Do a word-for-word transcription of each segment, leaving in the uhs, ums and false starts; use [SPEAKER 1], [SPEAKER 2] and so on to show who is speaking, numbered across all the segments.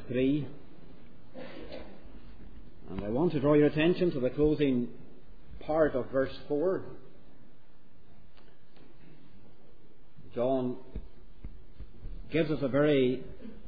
[SPEAKER 1] three. And I want to draw your attention to the closing part of verse four. John gives us a very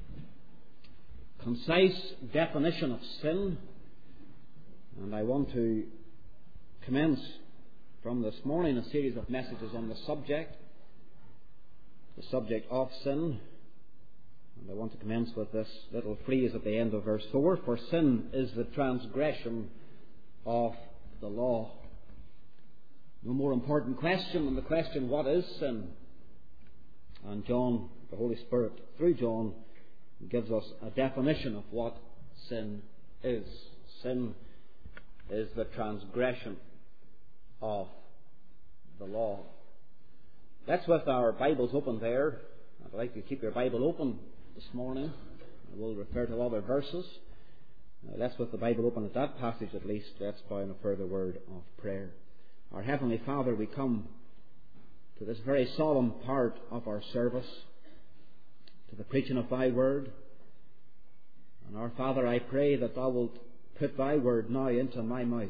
[SPEAKER 1] concise definition of sin, and I want to commence from this morning a series of messages on the subject, the subject of sin. And I want to commence with this little phrase at the end of verse four, for sin is the transgression of the law. No more important question than the question, what is sin? And John, the Holy Spirit, through John, gives us a definition of what sin is. Sin is the transgression of the law. Let's, with our Bibles open there, I'd like you to keep your Bible open this morning. I will refer to other verses. Uh, let's, with the Bible open at that passage at least, let's bow in a further word of prayer. Our Heavenly Father, we come to this very solemn part of our service, to the preaching of Thy Word. And our Father, I pray that Thou wilt put Thy Word now into my mouth.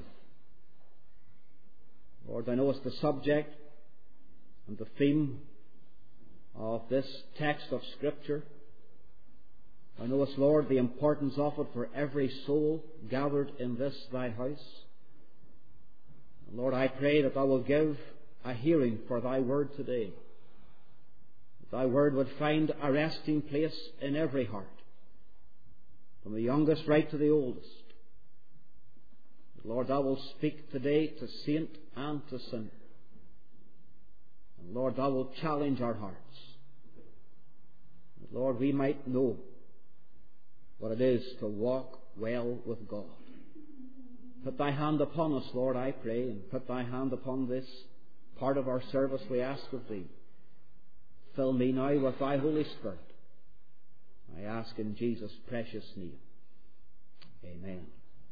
[SPEAKER 1] Lord, Thou knowest the subject and the theme of this text of Scripture. Thou knowest, Lord, the importance of it for every soul gathered in this Thy house. And Lord, I pray that Thou wilt give a hearing for Thy Word today. That Thy Word would find a resting place in every heart, from the youngest right to the oldest. Lord, Thou wilt speak today to saint and to sinner. And Lord, Thou wilt challenge our hearts. That, Lord, we might know what it is to walk well with God. Put Thy hand upon us, Lord, I pray, and put Thy hand upon this part of our service, we ask of Thee. Fill me now with Thy Holy Spirit. I ask in Jesus' precious name. Amen.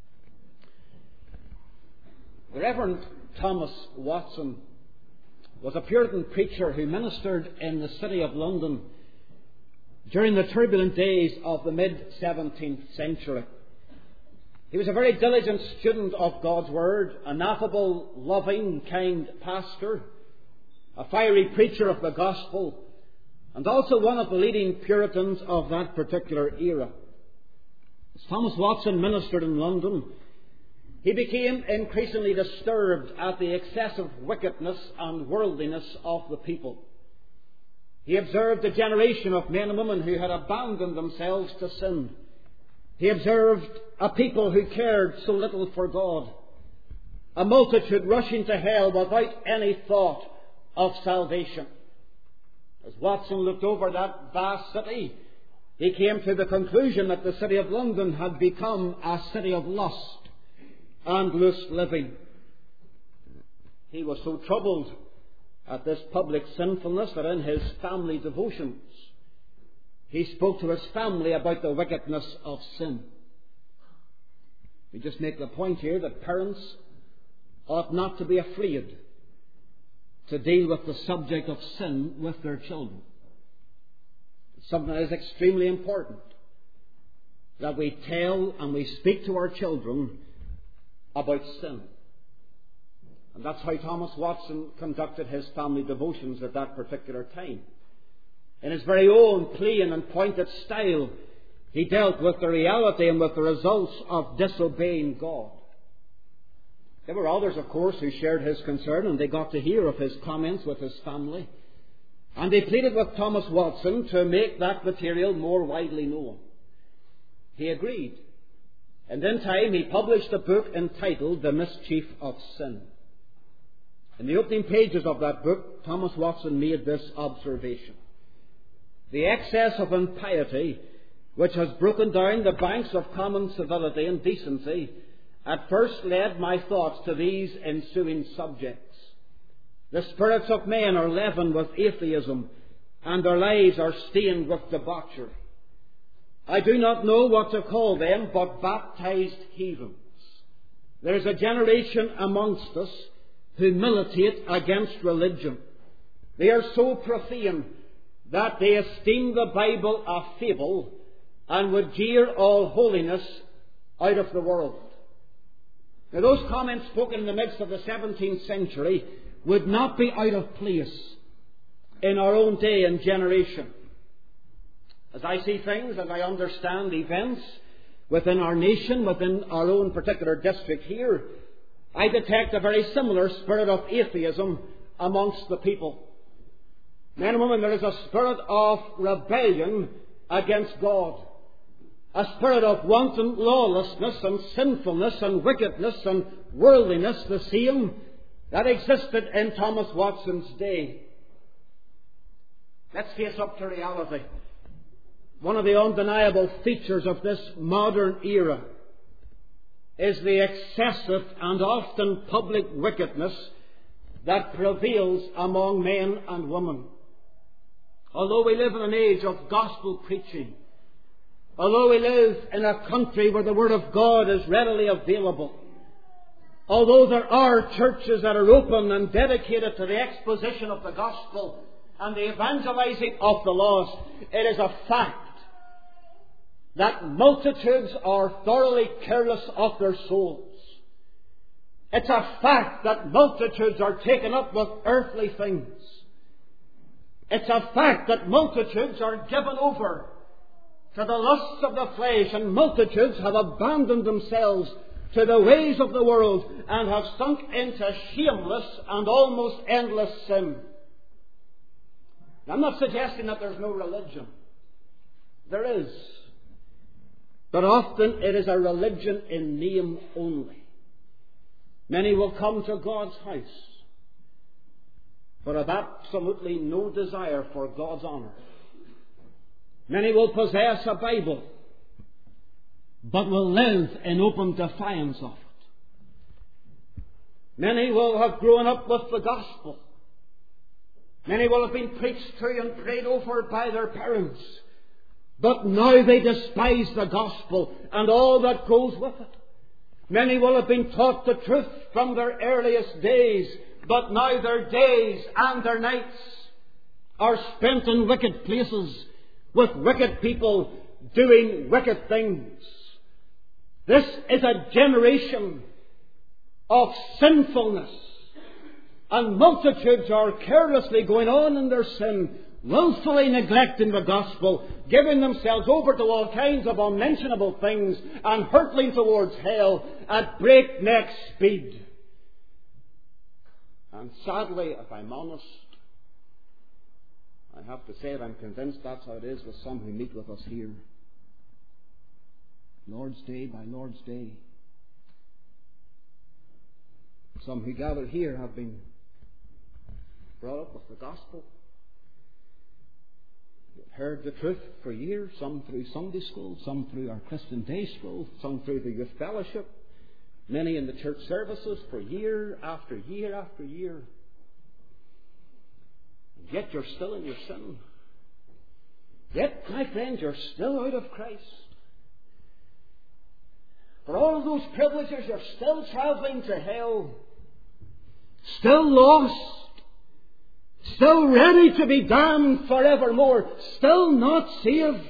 [SPEAKER 1] The Reverend Thomas Watson was a Puritan preacher who ministered in the city of London during the turbulent days of the mid-seventeenth century. He was a very diligent student of God's Word, an affable, loving, kind pastor, a fiery preacher of the Gospel, and also one of the leading Puritans of that particular era. As Thomas Watson ministered in London, he became increasingly disturbed at the excessive wickedness and worldliness of the people. He observed a generation of men and women who had abandoned themselves to sin. He observed a people who cared so little for God, a multitude rushing to hell without any thought of salvation. As Watson looked over that vast city, he came to the conclusion that the city of London had become a city of lust and loose living. He was so troubled at this public sinfulness that in his family devotions he spoke to his family about the wickedness of sin. We just make the point here that parents ought not to be afraid to deal with the subject of sin with their children. It's something that is extremely important, that we tell and we speak to our children about sin. And that's how Thomas Watson conducted his family devotions at that particular time. In his very own plain and pointed style, he dealt with the reality and with the results of disobeying God. There were others, of course, who shared his concern, and they got to hear of his comments with his family. And they pleaded with Thomas Watson to make that material more widely known. He agreed. And in time he published a book entitled The Mischief of Sin. In the opening pages of that book, Thomas Watson made this observation: the excess of impiety which has broken down the banks of common civility and decency at first led my thoughts to these ensuing subjects. The spirits of men are leavened with atheism, and their lives are stained with debauchery. I do not know what to call them but baptized heathens. There is a generation amongst us who militate against religion. They are so profane that they esteem the Bible a fable and would jeer all holiness out of the world. Now, those comments spoken in the midst of the seventeenth century would not be out of place in our own day and generation. As I see things, as I understand events within our nation, within our own particular district here, I detect a very similar spirit of atheism amongst the people. Men and women, there is a spirit of rebellion against God. A spirit of wanton lawlessness and sinfulness and wickedness and worldliness, the same that existed in Thomas Watson's day. Let's face up to reality. One of the undeniable features of this modern era is the excessive and often public wickedness that prevails among men and women. Although we live in an age of gospel preaching, although we live in a country where the Word of God is readily available, although there are churches that are open and dedicated to the exposition of the gospel and the evangelizing of the lost, it is a fact that multitudes are thoroughly careless of their souls. It's a fact that multitudes are taken up with earthly things. It's a fact that multitudes are given over to the lusts of the flesh, and multitudes have abandoned themselves to the ways of the world and have sunk into shameless and almost endless sin. I'm not suggesting that there's no religion. There is. But often it is a religion in name only. Many will come to God's house, but have absolutely no desire for God's honour. Many will possess a Bible, but will live in open defiance of it. Many will have grown up with the gospel. Many will have been preached to and prayed over by their parents, but now they despise the gospel and all that goes with it. Many will have been taught the truth from their earliest days, but now their days and their nights are spent in wicked places with wicked people doing wicked things. This is a generation of sinfulness, and multitudes are carelessly going on in their sin, willfully neglecting the gospel, giving themselves over to all kinds of unmentionable things and hurtling towards hell at breakneck speed. And sadly, if I'm honest, I have to say that I'm convinced that's how it is with some who meet with us here. Lord's Day by Lord's Day. Some who gather here have been brought up with the gospel. They've heard the truth for years, some through Sunday school, some through our Christian Day school, some through the youth fellowship, many in the church services for year after year after year. And yet you're still in your sin. Yet, my friends, you're still out of Christ. For all of those privileges, you're still travelling to hell. Still lost. Still ready to be damned forevermore. Still not saved.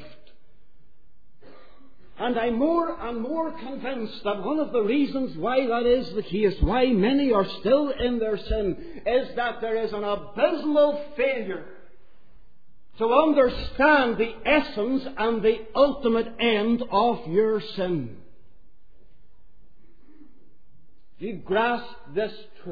[SPEAKER 1] And I'm more and more convinced that one of the reasons why that is the case, why many are still in their sin, is that there is an abysmal failure to understand the essence and the ultimate end of your sin. If you grasp this truth,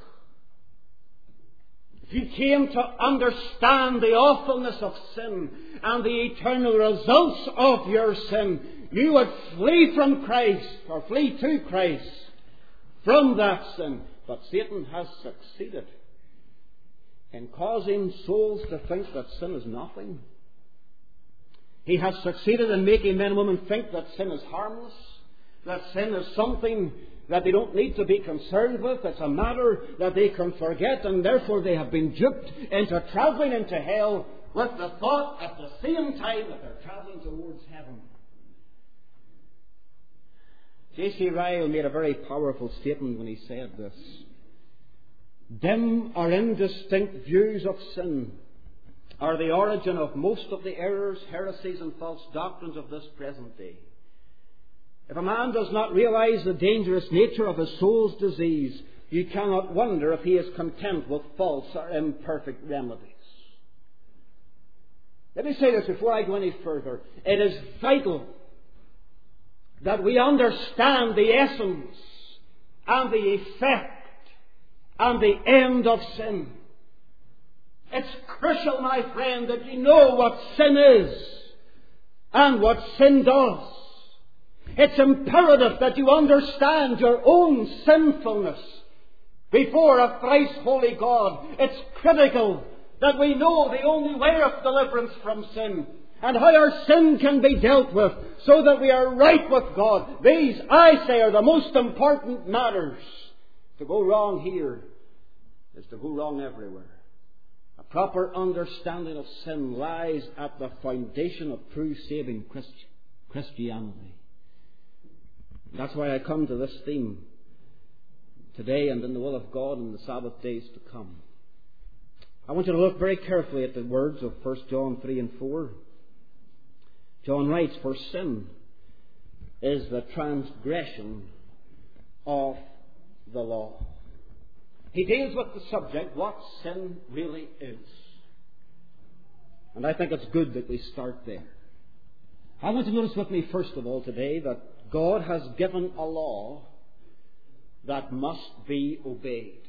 [SPEAKER 1] if you came to understand the awfulness of sin and the eternal results of your sin, you would flee from Christ, or flee to Christ from that sin. But Satan has succeeded in causing souls to think that sin is nothing. He has succeeded in making men and women think that sin is harmless, that sin is something that they don't need to be concerned with. It's a matter that they can forget, and therefore they have been duped into travelling into hell with the thought at the same time that they're travelling towards heaven. J C Ryle made a very powerful statement when he said this. Dim or indistinct views of sin are the origin of most of the errors, heresies, and false doctrines of this present day. If a man does not realize the dangerous nature of his soul's disease, you cannot wonder if he is content with false or imperfect remedies. Let me say this before I go any further. It is vital that we understand the essence and the effect and the end of sin. It's crucial, my friend, that you know what sin is and what sin does. It's imperative that you understand your own sinfulness before a thrice holy God. It's critical that we know the only way of deliverance from sin and how our sin can be dealt with so that we are right with God. These, I say, are the most important matters. To go wrong here is to go wrong everywhere. A proper understanding of sin lies at the foundation of true saving Christ- Christianity. That's why I come to this theme today and in the will of God in the Sabbath days to come. I want you to look very carefully at the words of First John three and four. John writes, "For sin is the transgression of the law." He deals with the subject, what sin really is. And I think it's good that we start there. I want you to notice with me, first of all, today, that God has given a law that must be obeyed.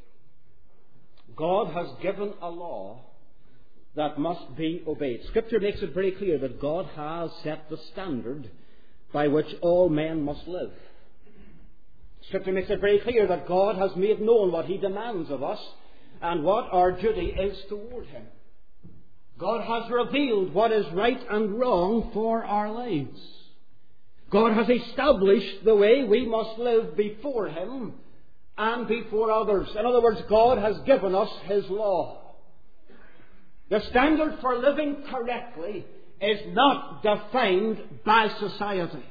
[SPEAKER 1] God has given a law that must be obeyed. Scripture makes it very clear that God has set the standard by which all men must live. Scripture makes it very clear that God has made known what He demands of us and what our duty is toward Him. God has revealed what is right and wrong for our lives. God has established the way we must live before Him and before others. In other words, God has given us His law. The standard for living correctly is not defined by society.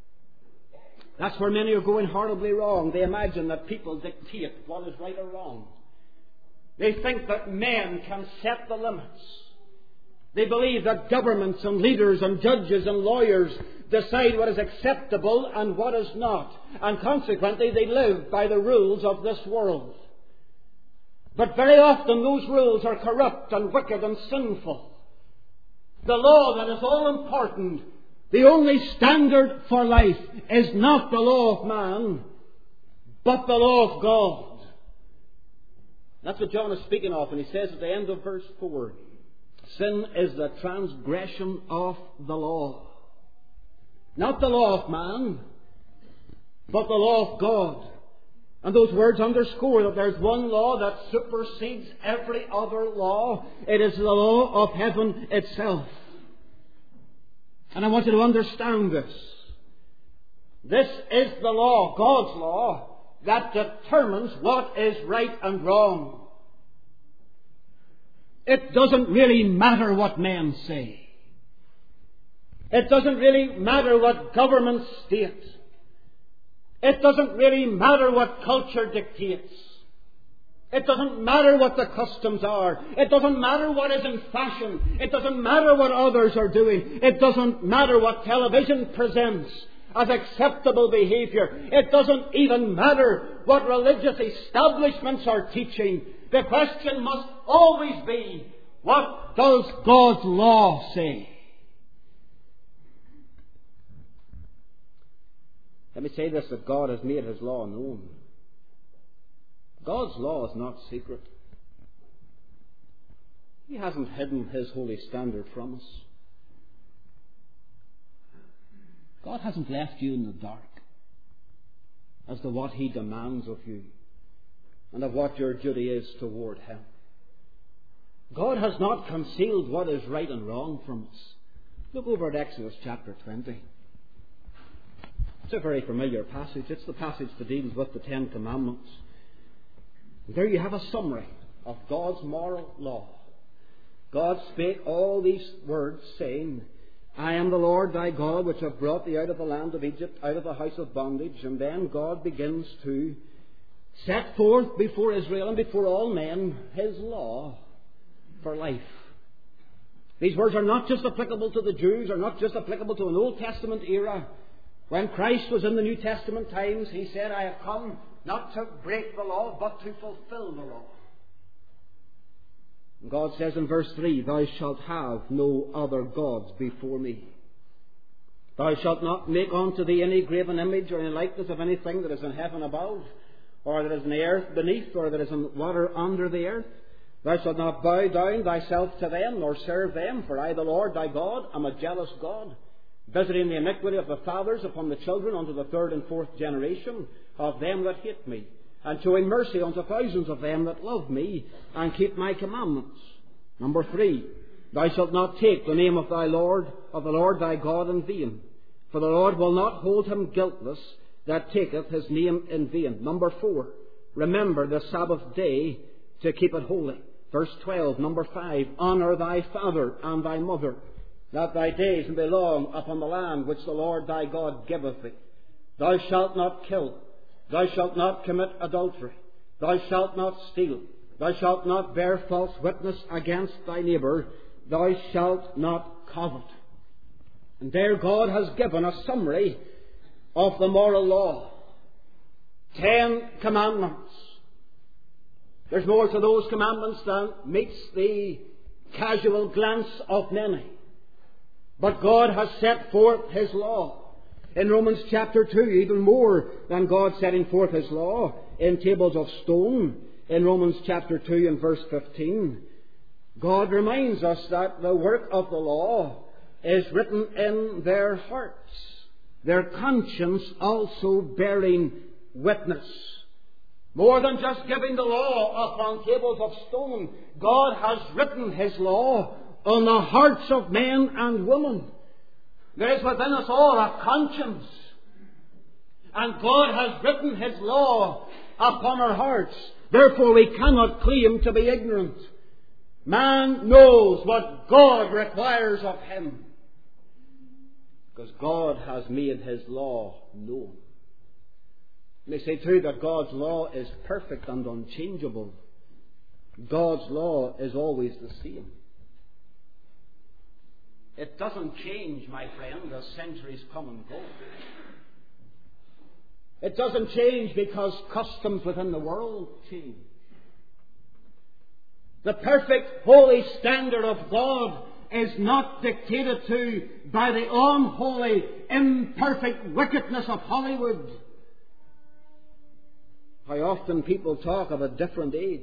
[SPEAKER 1] That's where many are going horribly wrong. They imagine that people dictate what is right or wrong. They think that men can set the limits. They believe that governments and leaders and judges and lawyers decide what is acceptable and what is not. And consequently, they live by the rules of this world. But very often those rules are corrupt and wicked and sinful. The law that is all important, the only standard for life, is not the law of man, but the law of God. That's what John is speaking of, and he says at the end of verse four, sin is the transgression of the law. Not the law of man, but the law of God. And those words underscore that there's one law that supersedes every other law. It is the law of heaven itself. And I want you to understand this. This is the law, God's law, that determines what is right and wrong. It doesn't really matter what men say. It doesn't really matter what governments state. It doesn't really matter what culture dictates. It doesn't matter what the customs are. It doesn't matter what is in fashion. It doesn't matter what others are doing. It doesn't matter what television presents as acceptable behavior. It doesn't even matter what religious establishments are teaching. The question must always be, what does God's law say? Let me say this, that God has made His law known. God's law is not secret. He hasn't hidden His holy standard from us. God hasn't left you in the dark as to what He demands of you and of what your duty is toward Him. God has not concealed what is right and wrong from us. Look over at Exodus chapter twenty. It's a very familiar passage. It's the passage that deals with the Ten Commandments. There you have a summary of God's moral law. God spake all these words, saying, I am the Lord thy God, which have brought thee out of the land of Egypt, out of the house of bondage. And then God begins to set forth before Israel and before all men His law for life. These words are not just applicable to the Jews, are not just applicable to an Old Testament era. When Christ was in the New Testament times, He said, I have come not to break the law, but to fulfill the law. And God says in verse three, Thou shalt have no other gods before me. Thou shalt not make unto thee any graven image or any likeness of anything that is in heaven above, or that is in the earth beneath, or that is in water under the earth. Thou shalt not bow down thyself to them, nor serve them, for I, the Lord thy God, am a jealous God, visiting the iniquity of the fathers upon the children unto the third and fourth generation of them that hate me, and showing mercy unto thousands of them that love me, and keep my commandments. Number three, Thou shalt not take the name of thy Lord, of the Lord thy God in vain, for the Lord will not hold him guiltless that taketh his name in vain. Number four, remember the Sabbath day to keep it holy. Verse twelve, number five, honour thy father and thy mother, that thy days may be long upon the land which the Lord thy God giveth thee. Thou shalt not kill. Thou shalt not commit adultery. Thou shalt not steal. Thou shalt not bear false witness against thy neighbour. Thou shalt not covet. And there God has given a summary of the moral law. Ten commandments. There's more to those commandments than meets the casual glance of many. But God has set forth His law. In Romans chapter two, even more than God setting forth His law in tables of stone, in Romans chapter two and verse fifteen, God reminds us that the work of the law is written in their hearts, their conscience also bearing witness. More than just giving the law upon tables of stone, God has written His law on the hearts of men and women. There is within us all a conscience. And God has written His law upon our hearts. Therefore we cannot claim to be ignorant. Man knows what God requires of him, because God has made His law known. They say too that God's law is perfect and unchangeable. God's law is always the same. It doesn't change, my friend, as centuries come and go. It doesn't change because customs within the world change. The perfect holy standard of God is not dictated to by the unholy, imperfect wickedness of Hollywood. How often people talk of a different age.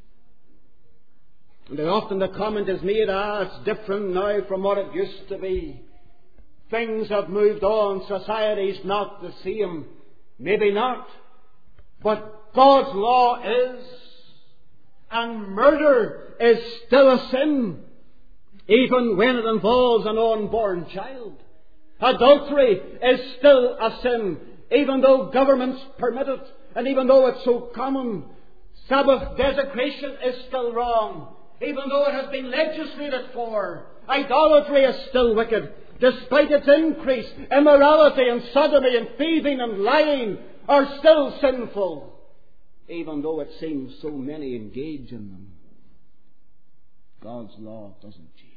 [SPEAKER 1] And how often the comment is made, ah, it's different now from what it used to be. Things have moved on, society's not the same. Maybe not. But God's law is. And murder is still a sin, even when it involves an unborn child. Adultery is still a sin, even though governments permit it, and even though it's so common. Sabbath desecration is still wrong, even though it has been legislated for. Idolatry is still wicked. Despite its increase, immorality and sodomy and thieving and lying are still sinful, even though it seems so many engage in them. God's law doesn't change.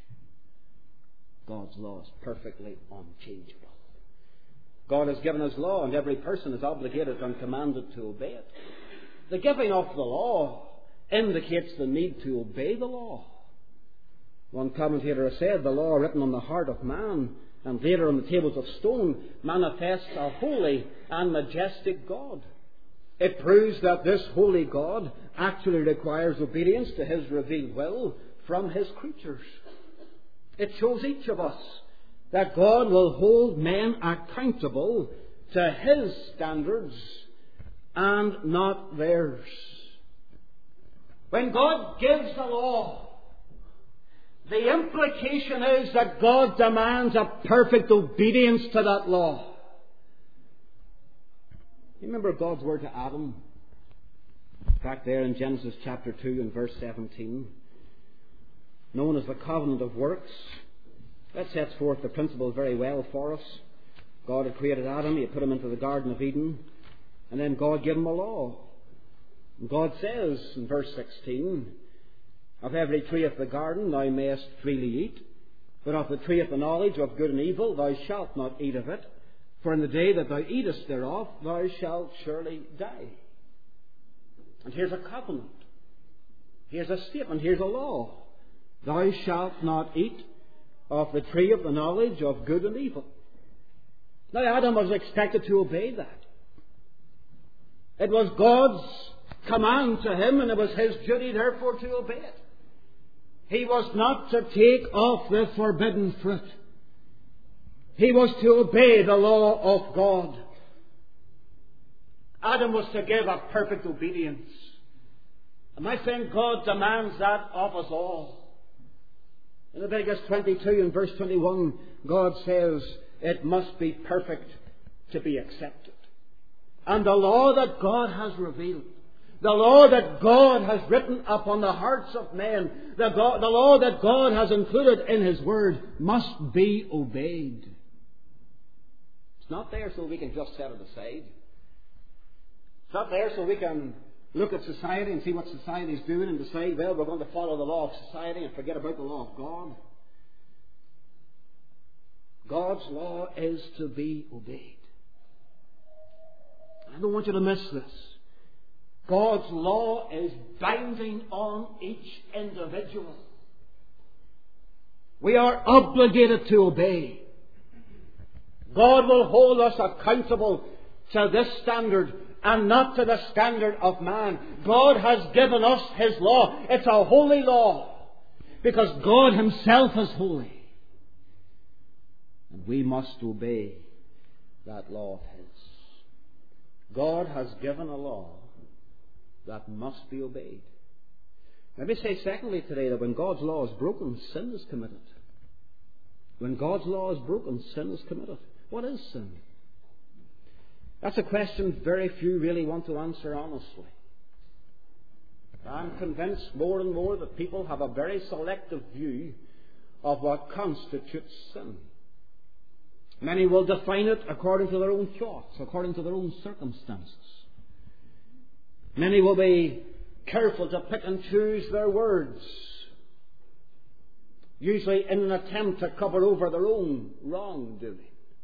[SPEAKER 1] God's law is perfectly unchangeable. God has given His law, and every person is obligated and commanded to obey it. The giving of the law indicates the need to obey the law. One commentator has said the law written on the heart of man and later on the tables of stone manifests a holy and majestic God. It proves that this holy God actually requires obedience to His revealed will from His creatures. It shows each of us that God will hold men accountable to His standards and not theirs. When God gives the law, the implication is that God demands a perfect obedience to that law. You remember God's word to Adam back there in Genesis chapter two and verse seventeen, known as the covenant of works. That sets forth the principle very well for us. God had created Adam, He had put him into the Garden of Eden, and then God gave him a law. And God says in verse sixteen, Of every tree of the garden thou mayest freely eat, but of the tree of the knowledge of good and evil thou shalt not eat of it, for in the day that thou eatest thereof thou shalt surely die. And here's a covenant. Here's a statement. Here's a law. Thou shalt not eat of the tree of the knowledge of good and evil. Now Adam was expected to obey that. It was God's command to him, and it was his duty therefore to obey it. He was not to take of the forbidden fruit. He was to obey the law of God. Adam was to give a perfect obedience. And my friend, God demands that of us all. In Leviticus twenty-two and verse twenty-one, God says it must be perfect to be accepted. And the law that God has revealed, the law that God has written upon the hearts of men, the, God, the law that God has included in His Word, must be obeyed. It's not there so we can just set it aside. It's not there so we can look at society and see what society is doing and decide, well, we're going to follow the law of society and forget about the law of God. God's law is to be obeyed. I don't want you to miss this. God's law is binding on each individual. We are obligated to obey. God will hold us accountable to this standard and not to the standard of man. God has given us His law. It's a holy law because God Himself is holy. And we must obey that law of His. God has given a law that must be obeyed. Let me say secondly today that when God's law is broken, sin is committed. When God's law is broken, sin is committed. What is sin? That's a question very few really want to answer honestly. I'm convinced more and more that people have a very selective view of what constitutes sin. Many will define it according to their own thoughts, according to their own circumstances. Many will be careful to pick and choose their words, usually in an attempt to cover over their own wrongdoing.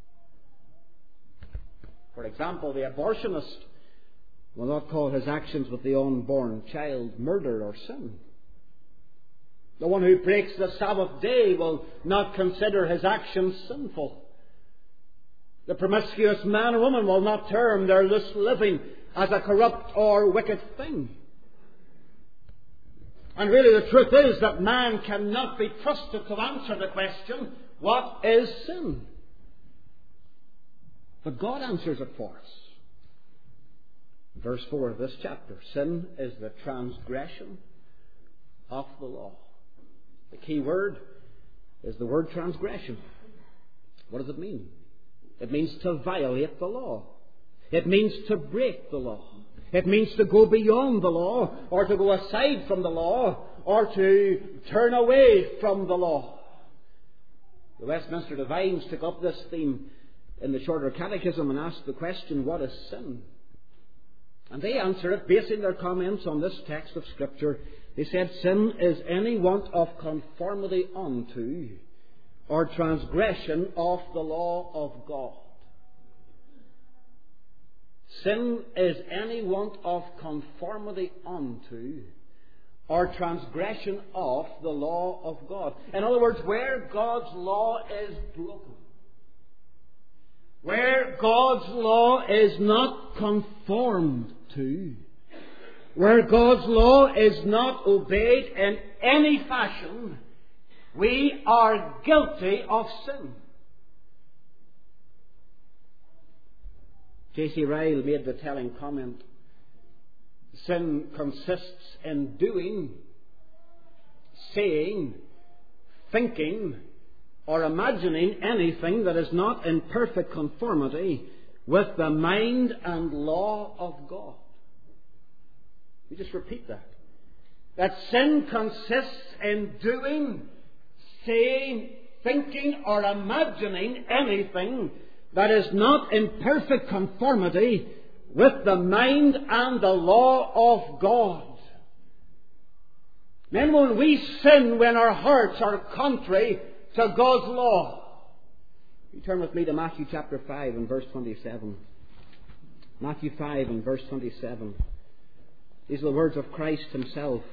[SPEAKER 1] For example, the abortionist will not call his actions with the unborn child murder or sin. The one who breaks the Sabbath day will not consider his actions sinful. The promiscuous man or woman will not term their loose living as a corrupt or wicked thing. And really the truth is that man cannot be trusted to answer the question, what is sin? But God answers it for us. Verse four of this chapter, sin is the transgression of the law. The key word is the word transgression. What does it mean? It means to violate the law. It means to break the law. It means to go beyond the law, or to go aside from the law, or to turn away from the law. The Westminster Divines took up this theme in the Shorter Catechism and asked the question, what is sin? And they answer it, basing their comments on this text of Scripture. They said, sin is any want of conformity unto or transgression of the law of God. Sin is any want of conformity unto or transgression of the law of God. In other words, where God's law is broken, where God's law is not conformed to, where God's law is not obeyed in any fashion, we are guilty of sin. J C Ryle made the telling comment, sin consists in doing, saying, thinking, or imagining anything that is not in perfect conformity with the mind and law of God. We just repeat that. That sin consists in doing, saying, thinking, or imagining anything that is not in perfect conformity with the mind and the law of God. Men, when we sin when our hearts are contrary to God's law. You turn with me to Matthew chapter five and verse twenty-seven. Matthew five and verse twenty-seven. These are the words of Christ himself.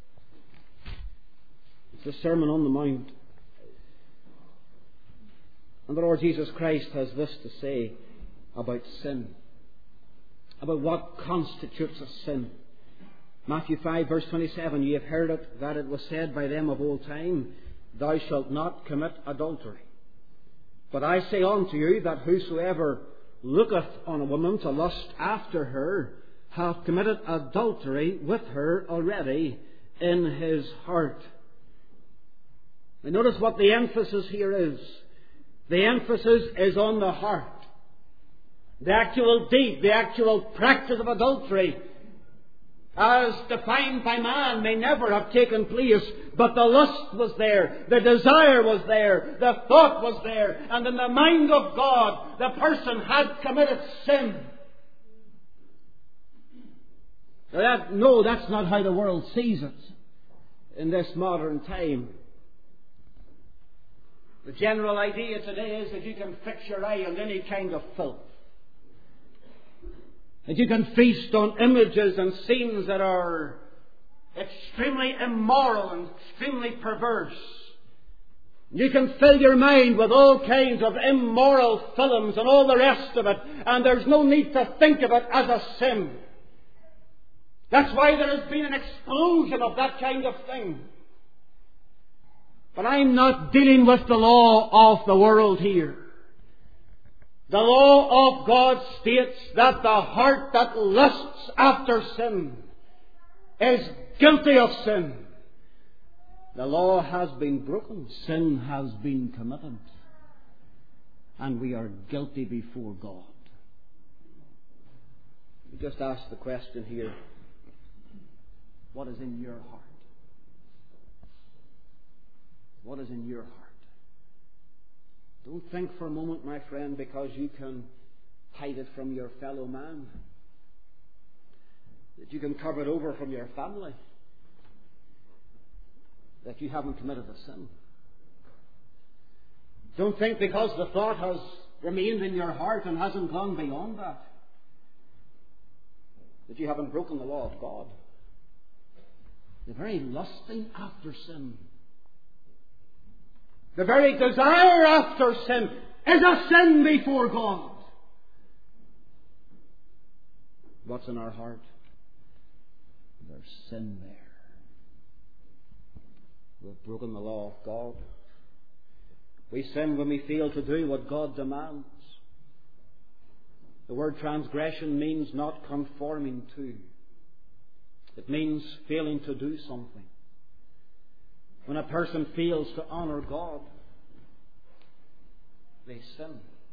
[SPEAKER 1] It's the Sermon on the Mount. And the Lord Jesus Christ has this to say about sin, about what constitutes a sin. Matthew five verse twenty-seven, ye have heard it, that it was said by them of old time, thou shalt not commit adultery. But I say unto you that whosoever looketh on a woman to lust after her hath committed adultery with her already in his heart. Now notice what the emphasis here is. The emphasis is on the heart. The actual deed, the actual practice of adultery, as defined by man, may never have taken place, but the lust was there, the desire was there, the thought was there, and in the mind of God, the person had committed sin. Now that, no, that's not how the world sees it in this modern time. The general idea today is that you can fix your eye on any kind of filth. That you can feast on images and scenes that are extremely immoral and extremely perverse. You can fill your mind with all kinds of immoral films and all the rest of it, and there's no need to think of it as a sin. That's why there has been an explosion of that kind of thing. But I'm not dealing with the law of the world here. The law of God states that the heart that lusts after sin is guilty of sin. The law has been broken. Sin has been committed. And we are guilty before God. We just ask the question here, what is in your heart? What is in your heart? Don't think for a moment, my friend, because you can hide it from your fellow man, that you can cover it over from your family, that you haven't committed a sin. Don't think because the thought has remained in your heart and hasn't gone beyond that, that you haven't broken the law of God. The very lusting after sin, the very desire after sin is a sin before God. What's in our heart? There's sin there. We've broken the law of God. We sin when we fail to do what God demands. The word transgression means not conforming to. It means failing to do something. When a person fails to honour God, they sin.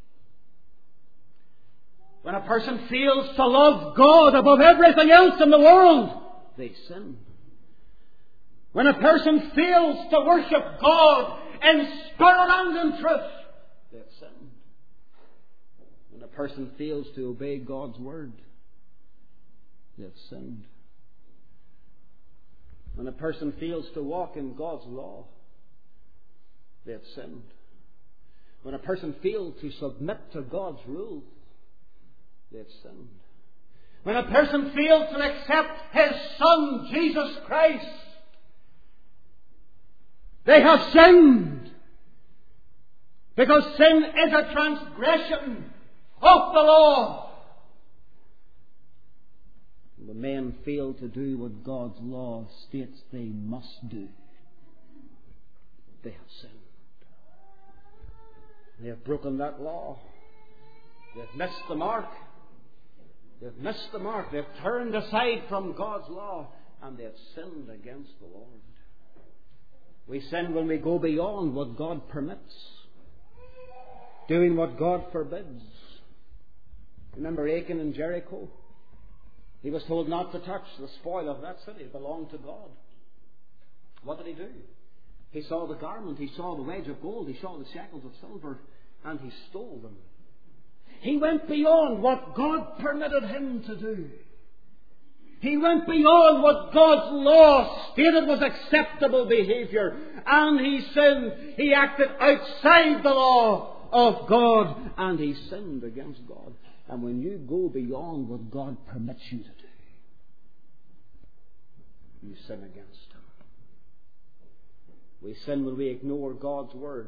[SPEAKER 1] When a person fails to love God above everything else in the world, they sin. When a person fails to worship God in spirit and in truth, they have sinned. When a person fails to obey God's word, they have sinned. When a person fails to walk in God's law, they have sinned. When a person fails to submit to God's rules, they have sinned. When a person fails to accept His Son, Jesus Christ, they have sinned. Because sin is a transgression of the law. When men fail to do what God's law states they must do, they have sinned. They have broken that law. They have missed the mark. They have missed the mark. They have turned aside from God's law, and they have sinned against the Lord. We sin when we go beyond what God permits, doing what God forbids. Remember Achan in Jericho? He was told not to touch the spoil of that city. It belonged to God. What did he do? He saw the garment, he saw the wedge of gold, he saw the shekels of silver, and he stole them. He went beyond what God permitted him to do. He went beyond what God's law stated was acceptable behaviour. And he sinned. He acted outside the law of God. And he sinned against God. And when you go beyond what God permits you to do, you sin against Him. We sin when we ignore God's Word.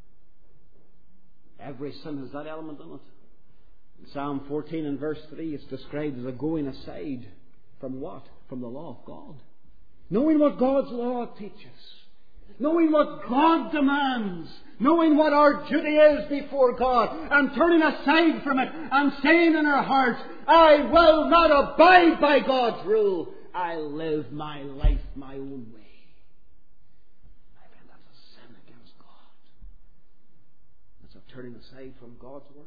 [SPEAKER 1] Every sin has that element in it. In Psalm fourteen and verse three, it's described as a going aside from what? From the law of God. Knowing what God's law teaches. Knowing what God demands. Knowing what our duty is before God. And turning aside from it and saying in our hearts, I will not abide by God's rule. I live my life my own way. My friend, that's a sin against God. That's a turning aside from God's Word.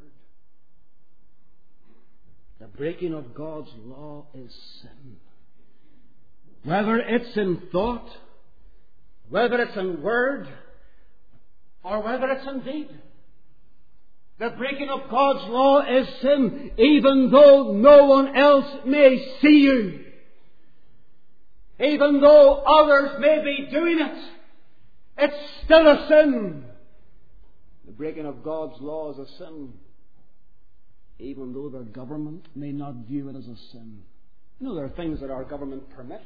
[SPEAKER 1] The breaking of God's law is sin. Whether it's in thought, whether it's in word, or whether it's in deed. The breaking of God's law is sin, even though no one else may see you. Even though others may be doing it, it's still a sin. The breaking of God's law is a sin, even though the government may not view it as a sin. You know, there are things that our government permits,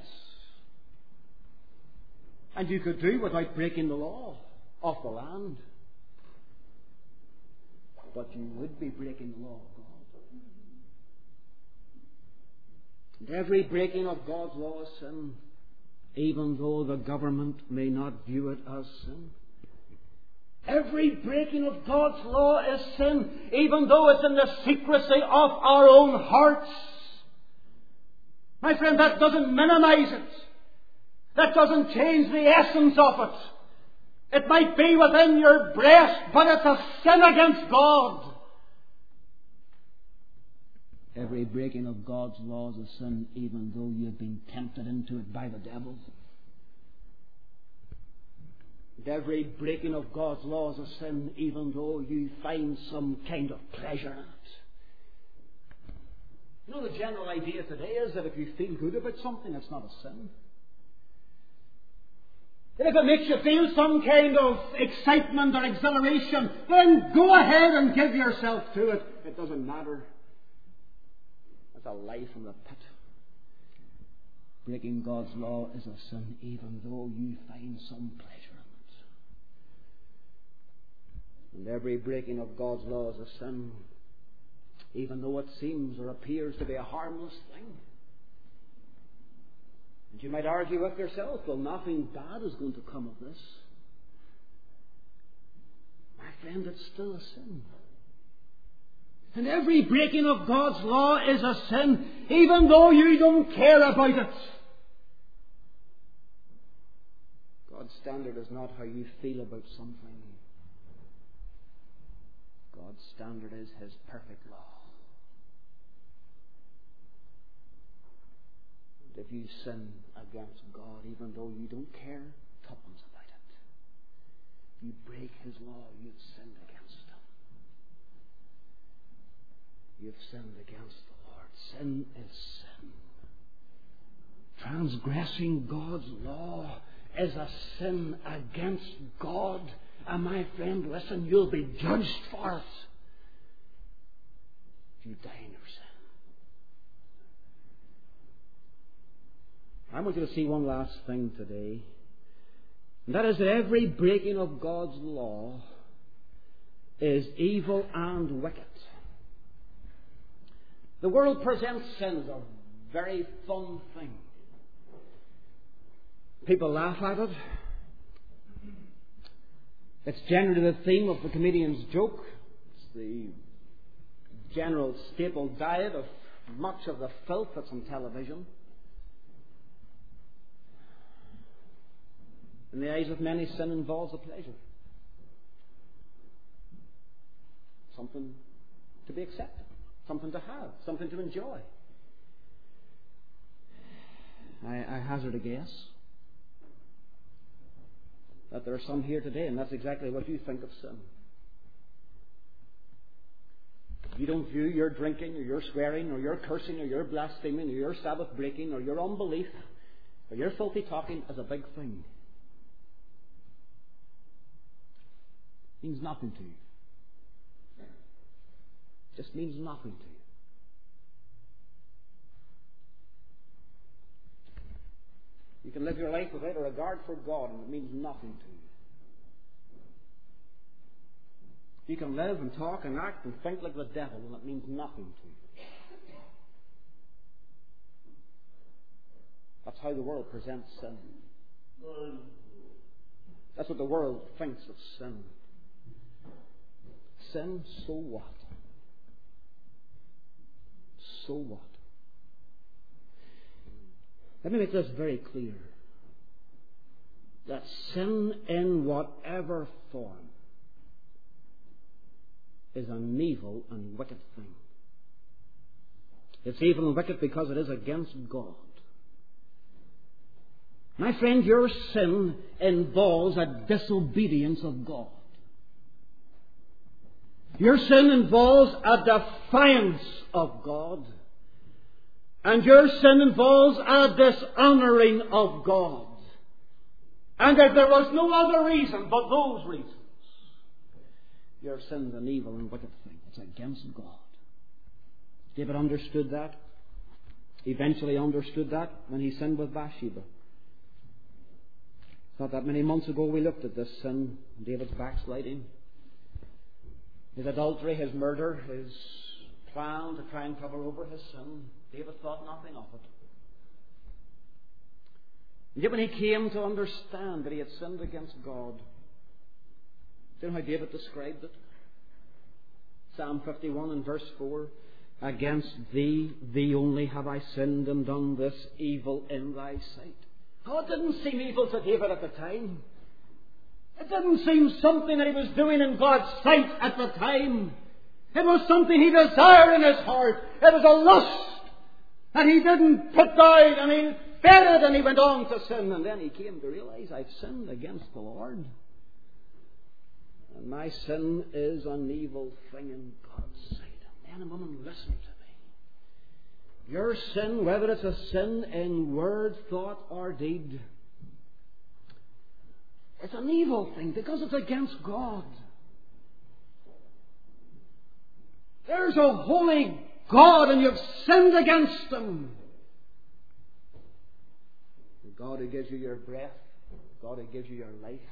[SPEAKER 1] and you could do without breaking the law of the land. But you would be breaking the law of God. And every breaking of God's law is sin, even though the government may not view it as sin. Every breaking of God's law is sin, even though it's in the secrecy of our own hearts. My friend, that doesn't minimize it. That doesn't change the essence of it. It might be within your breast, but it's a sin against God. Every breaking of God's law is a sin, even though you've been tempted into it by the devil. And every breaking of God's law is a sin, even though you find some kind of pleasure in it. You know, the general idea today is that if you feel good about something, it's not a sin. And if it makes you feel some kind of excitement or exhilaration, then go ahead and give yourself to it. It doesn't matter. It's a lie from the pit. Breaking God's law is a sin, even though you find some pleasure in it. And every breaking of God's law is a sin, even though it seems or appears to be a harmless thing. And you might argue with yourself, well, nothing bad is going to come of this. My friend, it's still a sin. And every breaking of God's law is a sin, even though you don't care about it. God's standard is not how you feel about something. God's standard is His perfect law. And if you sin against God, even though you don't care tuppence about it, you break His law, you've sinned against Him. You've sinned against the Lord. Sin is sin. Transgressing God's law is a sin against God. And my friend, listen, you'll be judged for it if you die in your sin. I want you to see one last thing today. And that is that every breaking of God's law is evil and wicked. The world presents sin as a very fun thing. People laugh at it. It's generally the theme of the comedian's joke. It's the general staple diet of much of the filth that's on television. In the eyes of many, sin involves a pleasure. Something to be accepted. Something to have. Something to enjoy. I, I hazard a guess that there are some here today, and that's exactly what you think of sin. You don't view your drinking or your swearing or your cursing or your blaspheming or your Sabbath breaking or your unbelief or your filthy talking as a big thing. It means nothing to you. It just means nothing to you. You can live your life without a regard for God, and it means nothing to you. You can live and talk and act and think like the devil, and it means nothing to you. That's how the world presents sin. That's what the world thinks of sin. Sin, so what? So what? Let me make this very clear. That sin in whatever form is an evil and wicked thing. It's evil and wicked because it is against God. My friend, your sin involves a disobedience of God. Your sin involves a defiance of God. And your sin involves a dishonouring of God. And if there was no other reason but those reasons, your sin is an evil and wicked thing. It's against God. David understood that. Eventually understood that when he sinned with Bathsheba. It's not that many months ago we looked at this sin, David's backsliding. His adultery, his murder, his plan to try and cover over his sin. David thought nothing of it. And yet when he came to understand that he had sinned against God, do you know how David described it? Psalm fifty-one and verse four. Against thee, thee only have I sinned and done this evil in thy sight. Oh, it didn't seem evil to David at the time. It didn't seem something that he was doing in God's sight at the time. It was something he desired in his heart. It was a lust that he didn't put down, and he fed it, and he went on to sin. And then he came to realize, I've sinned against the Lord. And my sin is an evil thing in God's sight. Men and women, listen to me. Your sin, whether it's a sin in word, thought, or deed, it's an evil thing because it's against God. There's a holy God and you've sinned against Him. The God who gives you your breath, the God who gives you your life,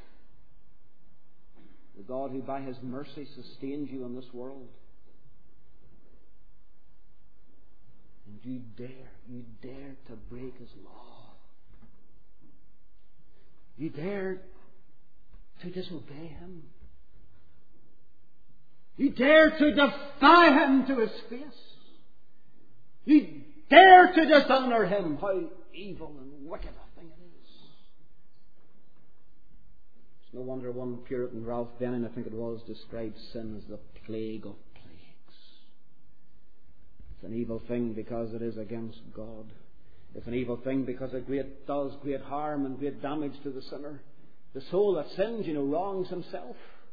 [SPEAKER 1] the God who by His mercy sustains you in this world. And you dare, you dare to break His law. You dare to disobey Him. You dare to defy Him to His face. You dare to dishonour Him. How evil and wicked a thing it is. It's no wonder one Puritan, Ralph Benning, I think it was, described sin as the plague of plagues. It's an evil thing because it is against God. It's an evil thing because it great, does great harm and great damage to the sinner. The soul that sins, you know, wrongs himself.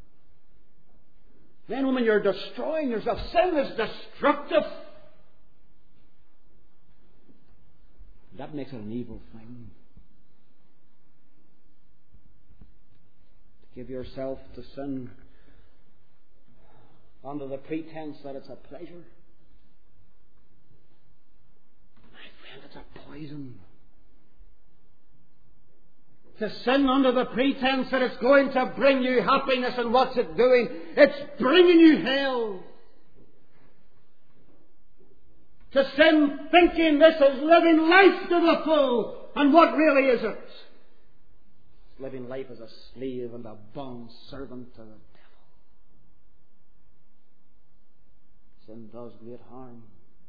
[SPEAKER 1] Men, women, you're destroying yourself. Sin is destructive. That makes it an evil thing. To give yourself to sin under the pretense that it's a pleasure. My friend, it's a poison. To sin under the pretense that it's going to bring you happiness, and what's it doing? It's bringing you hell. To sin thinking this is living life to the full, and what really is it? It's living life as a slave and a bond servant to the devil. Sin does great harm.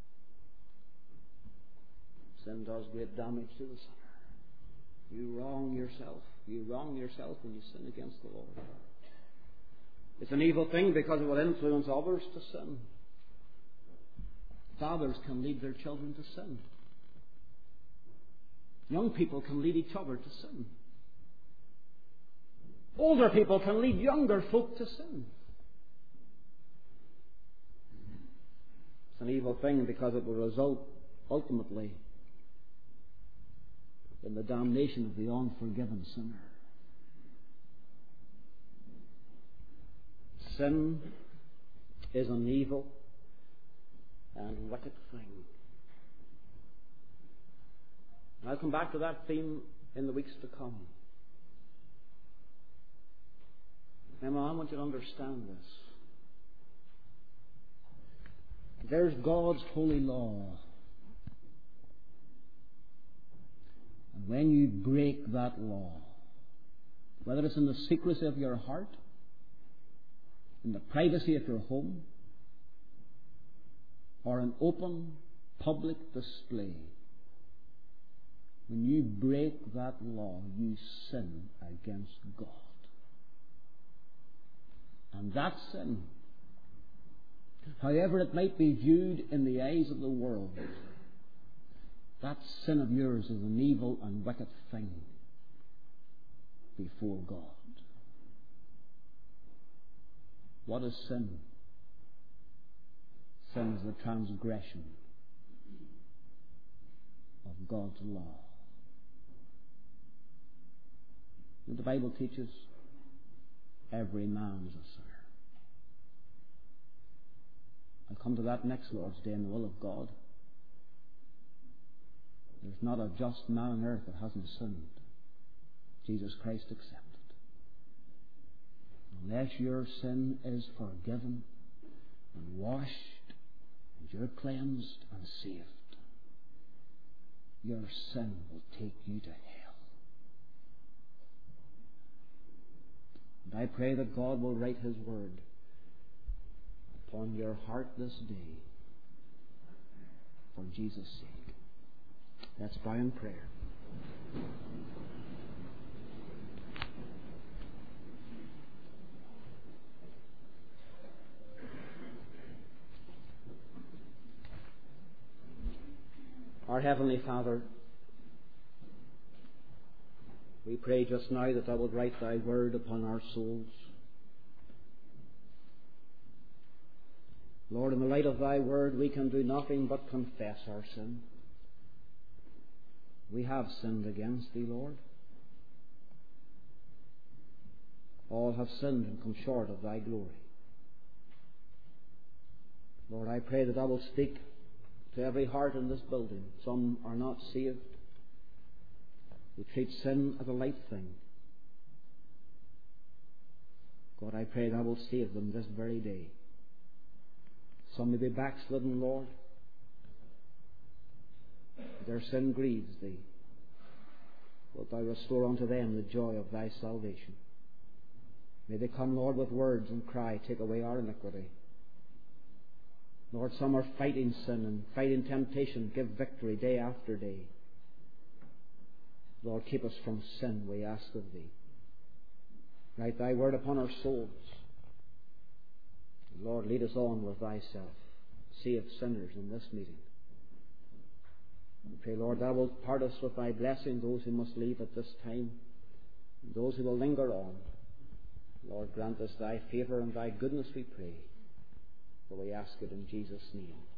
[SPEAKER 1] Sin does great damage to the sinner. You wrong yourself. You wrong yourself when you sin against the Lord. It's an evil thing because it will influence others to sin. Fathers can lead their children to sin. Young people can lead each other to sin. Older people can lead younger folk to sin. an evil thing because it will result ultimately in the damnation of the unforgiven sinner. Sin is an evil and wicked thing. And I'll come back to that theme in the weeks to come. Emma, I want you to understand this. There's God's holy law. And when you break that law, whether it's in the secrecy of your heart, in the privacy of your home, or an open public display, when you break that law, you sin against God. And that sin, however it might be viewed in the eyes of the world, that sin of yours is an evil and wicked thing before God. What is sin? Sin is the transgression of God's law. The Bible teaches every man is a sinner. I'll come to that next Lord's Day in the will of God. There's not a just man on earth that hasn't sinned, Jesus Christ excepted. Unless your sin is forgiven and washed and you're cleansed and saved, your sin will take you to hell. And I pray that God will write His word upon your heart this day for Jesus' sake. Let's bow in prayer. Our Heavenly Father, we pray just now that Thou wilt write Thy word upon our souls. Lord, in the light of Thy word, we can do nothing but confess our sin. We have sinned against Thee, Lord. All have sinned and come short of Thy glory. Lord, I pray that Thou wilt speak to every heart in this building. Some are not saved. They treat sin as a light thing. God, I pray Thou wilt save them this very day. Some may be backslidden, Lord. Their sin grieves Thee. Wilt Thou restore unto them the joy of Thy salvation? May they come, Lord, with words and cry, take away our iniquity. Lord, some are fighting sin and fighting temptation. Give victory day after day. Lord, keep us from sin, we ask of Thee. Write Thy word upon our souls. Lord, lead us on with Thyself. Save sinners in this meeting. We pray, Lord, Thou wilt part us with Thy blessing, those who must leave at this time, and those who will linger on. Lord, grant us Thy favour and Thy goodness, we pray. For we ask it in Jesus' name.